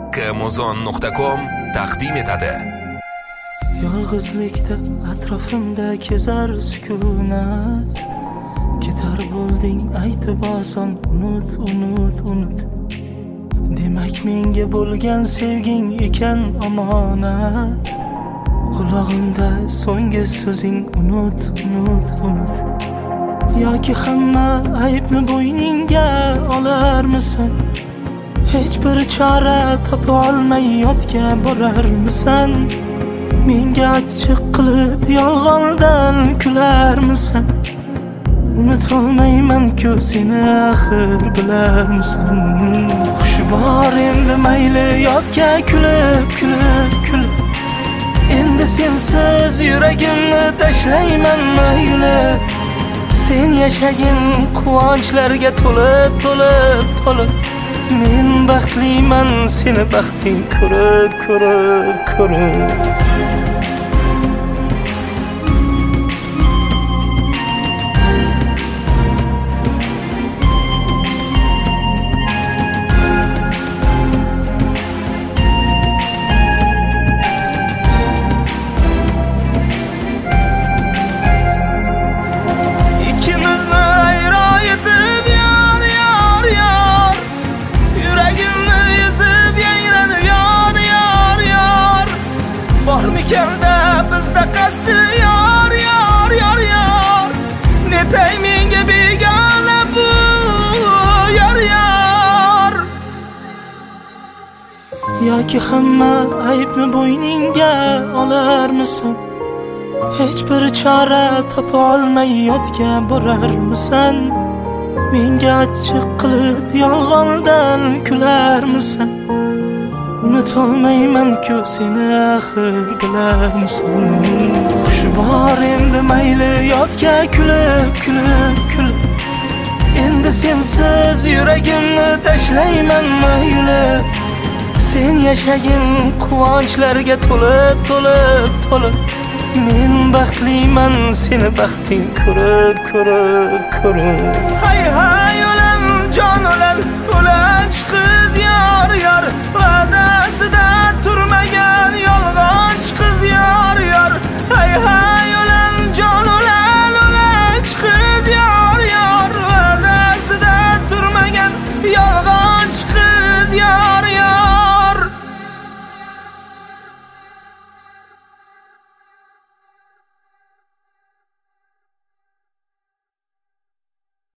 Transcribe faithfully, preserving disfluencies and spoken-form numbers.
haqqimuzon nuqta com taqdim etadi. Yolg'izlikda atrofimda kezar sukunat, ketar bo'lding aytib oson unut, unut, unut. Demak menga bo'lgan sevging ekan omonat. Qulog'imda so'nggi so'zing unut, unut, unut. Yoki hamma aybni bo'yningga olarmisan? Hech bir chora topa olmay yotga borarmisan? Menga achchiq qilib yolg'ondan kularmisan? Unutolmayman-ku seni axir bilarmisan? Xushi bor endi mayli yotga kulib, kulib, kulib. Endi sensiz yuragimni tashlaymanmi yulib? Sen yashagin quvonchlarga to'lib, to'lib, to'lib. Men baxtliman seni baxting ko'rib, ko'rib, ko'rib. Bormikan-da bizda qasdi yor, yor, yor, yor. Netay menga begona bu yor, yor. Yoki hamma aybni bo'yningga olarmisan? Hech bir chora topa olmay yotga borarmisan? Menga achchiq qilib yolg'ondan kularmisan? Unutolmayman-ku seni axir bilarmisan? Xushi bor endi mayli yotga kulib, kulib, kulib. Endi sensiz yuragimni tashlaymanmi yulib? Sen yashagin quvonchlarga to'lib, to'lib, to'lib. Men baxtliman seni baxting ko'rib, ko'rib, ko'rib.